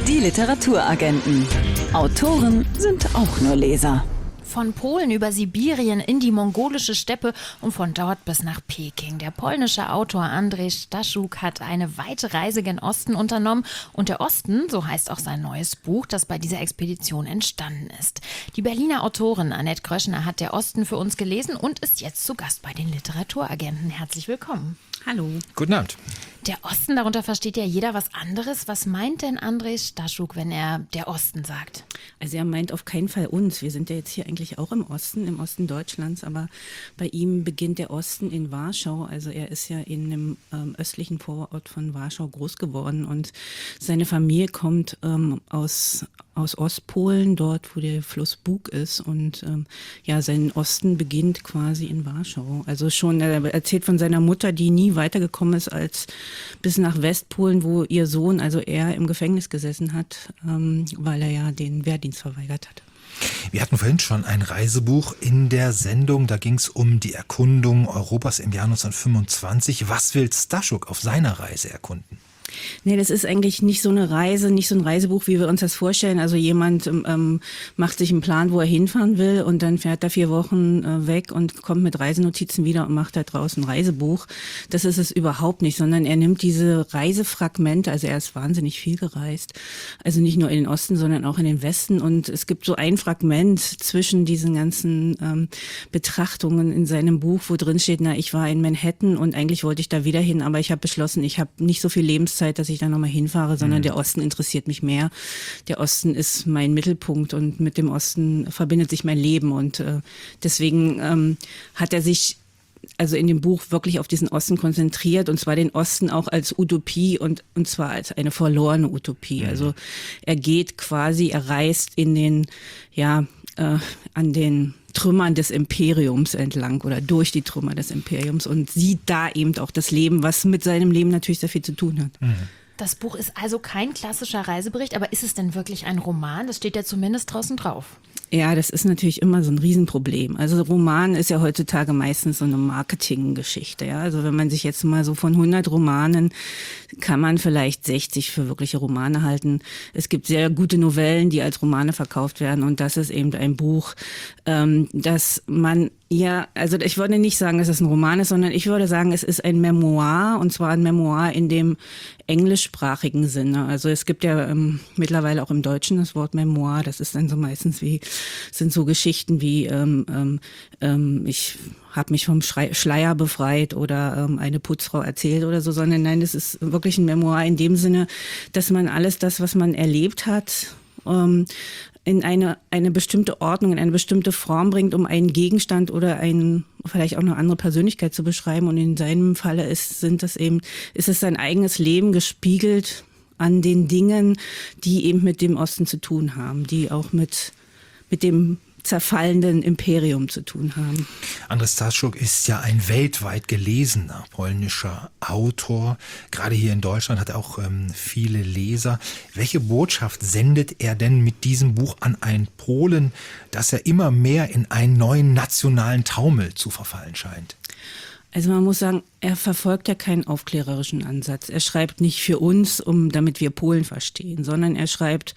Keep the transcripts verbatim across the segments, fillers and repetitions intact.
Die Literaturagenten. Autoren sind auch nur Leser. Von Polen über Sibirien in die mongolische Steppe und von dort bis nach Peking. Der polnische Autor Andrzej Staszuk hat eine weite Reise gen Osten unternommen. Und der Osten, so heißt auch sein neues Buch, das bei dieser Expedition entstanden ist. Die Berliner Autorin Annette Gröschner hat Der Osten für uns gelesen und ist jetzt zu Gast bei den Literaturagenten. Herzlich willkommen. Hallo. Guten Abend. Der Osten, darunter versteht ja jeder was anderes. Was meint denn Andrzej Staszuk, wenn er der Osten sagt? Also er meint auf keinen Fall uns. Wir sind ja jetzt hier eigentlich auch im Osten, im Osten Deutschlands. Aber bei ihm beginnt der Osten in Warschau. Also er ist ja in einem ähm, östlichen Vorort von Warschau groß geworden. Und seine Familie kommt ähm, aus, aus Ostpolen, dort wo der Fluss Bug ist. Und ähm, ja, sein Osten beginnt quasi in Warschau. Also schon, er erzählt von seiner Mutter, die nie weitergekommen ist als bis nach Westpolen, wo ihr Sohn, also er, im Gefängnis gesessen hat, ähm, weil er ja den Wehrdienst verweigert hat. Wir hatten vorhin schon ein Reisebuch in der Sendung. Da ging es um die Erkundung Europas im Jahr neunzehnhundertfünfundzwanzig. Was will Staszuk auf seiner Reise erkunden? Nee, das ist eigentlich nicht so eine Reise, nicht so ein Reisebuch, wie wir uns das vorstellen. Also jemand ähm, macht sich einen Plan, wo er hinfahren will und dann fährt er vier Wochen äh, weg und kommt mit Reisenotizen wieder und macht da draußen ein Reisebuch. Das ist es überhaupt nicht, sondern er nimmt diese Reisefragmente, also er ist wahnsinnig viel gereist, also nicht nur in den Osten, sondern auch in den Westen. Und es gibt so ein Fragment zwischen diesen ganzen ähm, Betrachtungen in seinem Buch, wo drin steht, na, ich war in Manhattan und eigentlich wollte ich da wieder hin, aber ich habe beschlossen, ich habe nicht so viel Lebenszeit, dass ich da nochmal hinfahre, sondern mhm. der Osten interessiert mich mehr. Der Osten ist mein Mittelpunkt und mit dem Osten verbindet sich mein Leben und äh, deswegen ähm, hat er sich also in dem Buch wirklich auf diesen Osten konzentriert und zwar den Osten auch als Utopie und, und zwar als eine verlorene Utopie. Mhm. Also er geht quasi, er reist in den, ja, äh, an den Trümmern des Imperiums entlang oder durch die Trümmer des Imperiums und sieht da eben auch das Leben, was mit seinem Leben natürlich sehr viel zu tun hat. Mhm. Das Buch ist also kein klassischer Reisebericht, aber ist es denn wirklich ein Roman? Das steht ja zumindest draußen drauf. Ja, das ist natürlich immer so ein Riesenproblem. Also Roman ist ja heutzutage meistens so eine Marketinggeschichte. Ja? Also wenn man sich jetzt mal so von hundert Romanen, kann man vielleicht sechzig für wirkliche Romane halten. Es gibt sehr gute Novellen, die als Romane verkauft werden und das ist eben ein Buch, ähm, das man ja, also ich würde nicht sagen, dass es ein Roman ist, sondern ich würde sagen, es ist ein Memoir und zwar ein Memoir in dem englischsprachigen Sinne. Also es gibt ja ähm, mittlerweile auch im Deutschen das Wort Memoir, das ist dann so meistens wie, sind so Geschichten wie ähm, ähm, ich habe mich vom Schrei- Schleier befreit oder ähm, eine Putzfrau erzählt oder so, sondern nein, das ist wirklich ein Memoir in dem Sinne, dass man alles das, was man erlebt hat, ähm, in eine, eine bestimmte Ordnung, in eine bestimmte Form bringt, um einen Gegenstand oder einen, vielleicht auch eine andere Persönlichkeit zu beschreiben. Und in seinem Falle ist, sind das eben, ist es sein eigenes Leben gespiegelt an den Dingen, die eben mit dem Osten zu tun haben, die auch mit, mit dem zerfallenden Imperium zu tun haben. Andrzej Staszuk ist ja ein weltweit gelesener polnischer Autor. Gerade hier in Deutschland hat er auch ähm, viele Leser. Welche Botschaft sendet er denn mit diesem Buch an einen Polen, dass er immer mehr in einen neuen nationalen Taumel zu verfallen scheint? Also man muss sagen, er verfolgt ja keinen aufklärerischen Ansatz. Er schreibt nicht für uns, um damit wir Polen verstehen, sondern er schreibt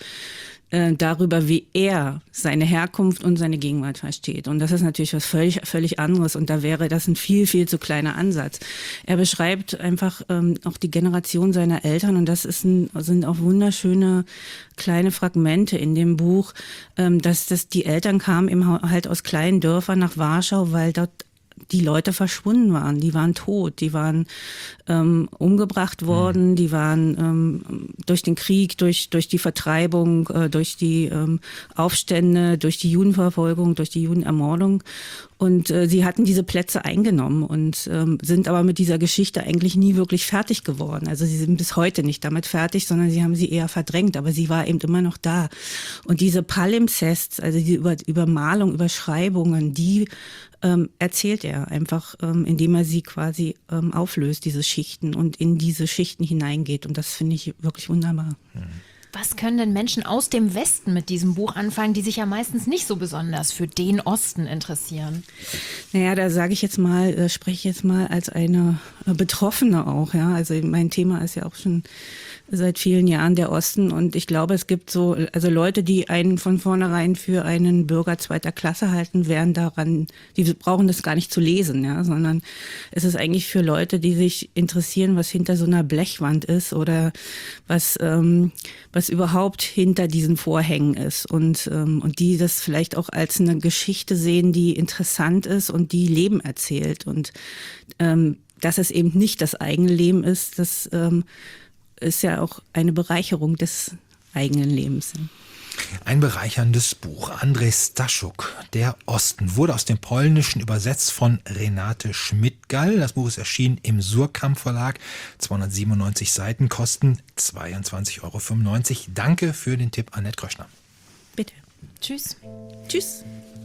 darüber, wie er seine Herkunft und seine Gegenwart versteht. Und das ist natürlich was völlig, völlig anderes. Und da wäre das ein viel, viel zu kleiner Ansatz. Er beschreibt einfach ähm, auch die Generation seiner Eltern. Und das ist ein, sind auch wunderschöne kleine Fragmente in dem Buch, ähm, dass, dass die Eltern kamen eben halt aus kleinen Dörfern nach Warschau, weil dort die Leute verschwunden waren, die waren tot, die waren ähm, umgebracht worden, mhm. die waren ähm, durch den Krieg, durch durch die Vertreibung, äh, durch die ähm, Aufstände, durch die Judenverfolgung, durch die Judenermordung und äh, sie hatten diese Plätze eingenommen und ähm, sind aber mit dieser Geschichte eigentlich nie wirklich fertig geworden. Also sie sind bis heute nicht damit fertig, sondern sie haben sie eher verdrängt, aber sie war eben immer noch da. Und diese Palimpsests, also die Über Übermalung, Überschreibungen, die ähm, erzählt er einfach, ähm, indem er sie quasi ähm, auflöst, diese Schichten und in diese Schichten hineingeht. Und das finde ich wirklich wunderbar. Mhm. Was können denn Menschen aus dem Westen mit diesem Buch anfangen, die sich ja meistens nicht so besonders für den Osten interessieren? Naja, da sage ich jetzt mal, äh, spreche ich jetzt mal als eine äh, Betroffene auch. Ja, also mein Thema ist ja auch schon seit vielen Jahren der Osten. Und ich glaube, es gibt so, also Leute, die einen von vornherein für einen Bürger zweiter Klasse halten, werden daran, die brauchen das gar nicht zu lesen, ja, sondern es ist eigentlich für Leute, die sich interessieren, was hinter so einer Blechwand ist oder was, ähm, was überhaupt hinter diesen Vorhängen ist. Und, ähm, und die das vielleicht auch als eine Geschichte sehen, die interessant ist und die Leben erzählt. Und ähm, dass es eben nicht das eigene Leben ist, das ähm, ist ja auch eine Bereicherung des eigenen Lebens. Ein bereicherndes Buch. Andrzej Staszuk, Der Osten, wurde aus dem Polnischen übersetzt von Renate Schmidt-Gall. Das Buch ist erschienen im Suhrkamp Verlag. zweihundertsiebenundneunzig Seiten, kosten zweiundzwanzig Euro fünfundneunzig. Danke für den Tipp, Annette Kröschner. Bitte. Tschüss. Tschüss.